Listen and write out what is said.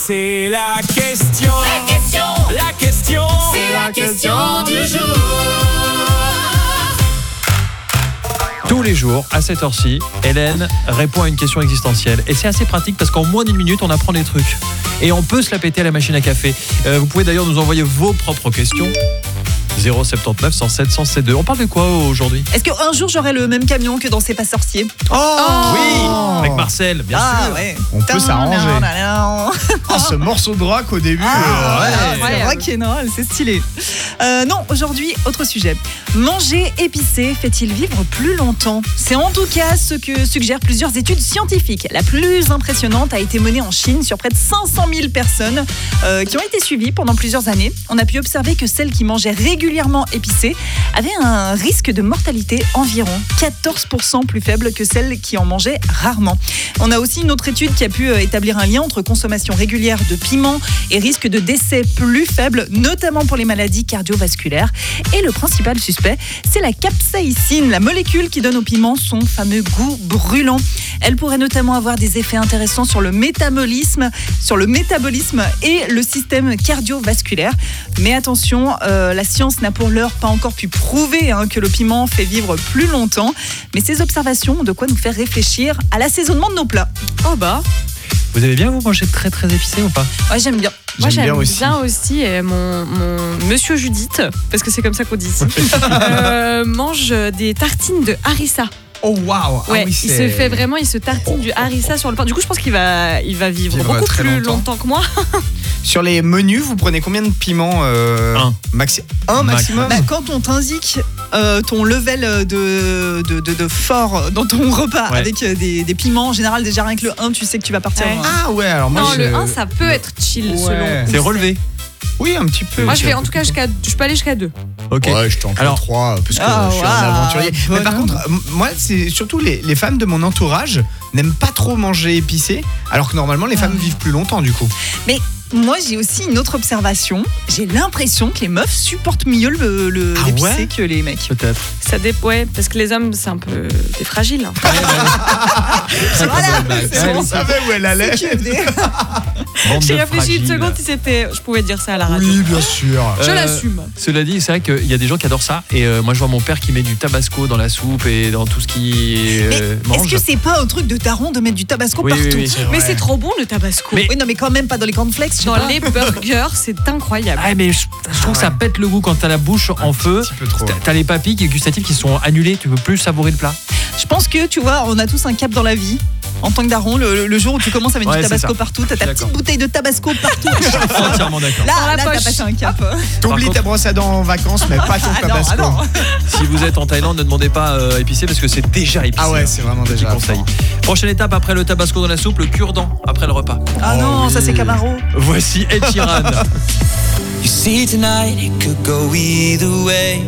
C'est la question. La question. C'est la question du jour. Tous les jours, à cette heure-ci, Hélène répond à une question existentielle. Et c'est assez pratique parce qu'en moins d'une minute, on apprend des trucs. Et on peut se la péter à la machine à café. Vous pouvez d'ailleurs nous envoyer vos propres questions. 079 107 107 2. On parle de quoi aujourd'hui ? Est-ce qu'un jour j'aurai le même camion que dans C'est pas sorcier ? Oui, avec Marcel, bien sûr. Ouais. On peut s'arranger. Ce morceau de rock au début. C'est rock'n'roll, c'est stylé. Non, aujourd'hui, autre sujet. Manger épicé fait-il vivre plus longtemps ? C'est en tout cas ce que suggèrent plusieurs études scientifiques. La plus impressionnante a été menée en Chine sur près de 500 000 personnes qui ont été suivies pendant plusieurs années. On a pu observer que celles qui mangeaient régulièrement épicé avaient un risque de mortalité environ 14% plus faible que celles qui en mangeaient rarement. On a aussi une autre étude qui a pu établir un lien entre consommation régulière de piment et risque de décès plus faible, notamment pour les maladies cardiovasculaires. Et le principal suspect, c'est la capsaïcine, la molécule qui donne au piment son fameux goût brûlant. Elle pourrait notamment avoir des effets intéressants sur le métabolisme et le système cardiovasculaire. Mais attention, la science n'a pour l'heure pas encore pu prouver que le piment fait vivre plus longtemps. Mais ces observations ont de quoi nous faire réfléchir à l'assaisonnement de nos plats. Oh bah. Vous aimez bien vous manger très très épicé ou pas ? Ouais, j'aime bien. Moi j'aime bien aussi mon monsieur Judith, parce que c'est comme ça qu'on dit ici, mange des tartines de harissa. Oh waouh. Ouais, il se tartine du harissa sur le pain. Du coup, je pense qu'il va vivre beaucoup plus longtemps que moi. Sur les menus, vous prenez combien de piments Un maximum. Quand on t'indique ton level de fort dans ton repas avec des piments, en général, déjà rien que le 1, tu sais que tu vas partir. Ouais. Ah ouais, alors moi le 1, ça peut être chill selon. C'est relevé. Oui, un petit peu. Moi, je vais en tout cas je peux aller jusqu'à 2. Ok. Ouais, je t'en fais 3 parce que je suis un aventurier. Mais par contre, moi, c'est surtout les femmes de mon entourage n'aiment pas trop manger épicé, alors que normalement, les femmes vivent plus longtemps du coup. Mais moi, j'ai aussi une autre observation. J'ai l'impression que les meufs supportent mieux l'épicé que les mecs. Peut-être. Ça ouais, parce que les hommes, c'est un peu des fragiles. Hein. On savait où elle allait. J'ai réfléchi une seconde si je pouvais dire ça à la radio. Oui, bien sûr. Je l'assume. Cela dit, c'est vrai qu'il y a des gens qui adorent ça. Et moi, je vois mon père qui met du tabasco dans la soupe et dans tout ce qui mange. Est-ce que c'est pas un truc de taron de mettre du tabasco partout ? Oui, mais c'est trop bon le tabasco. Oui, non, mais quand même pas dans les cornflakes. Dans les burgers, c'est incroyable. Ah, mais je trouve que ça pète le goût quand t'as la bouche en feu. Un petit peu trop. T'as les papilles gustatives qui sont annulées. Tu peux plus savourer le plat. Je pense que, tu vois, on a tous un cap dans la vie. En tant que daron, le jour où tu commences à mettre du tabasco partout, t'as ta petite bouteille de tabasco partout. Je suis entièrement d'accord. Là, t'as passé un cap. T'oublies ta brosse à dents en vacances, mais pas ton tabasco. Non. Si vous êtes en Thaïlande, ne demandez pas épicé parce que c'est déjà épicé. Ah ouais, c'est vraiment déjà. Conseil. Prochaine étape après le tabasco dans la soupe, le cure-dent après le repas. Ah non, ça c'est Camaro. Voici Ed Sheeran. You see tonight it could go either way.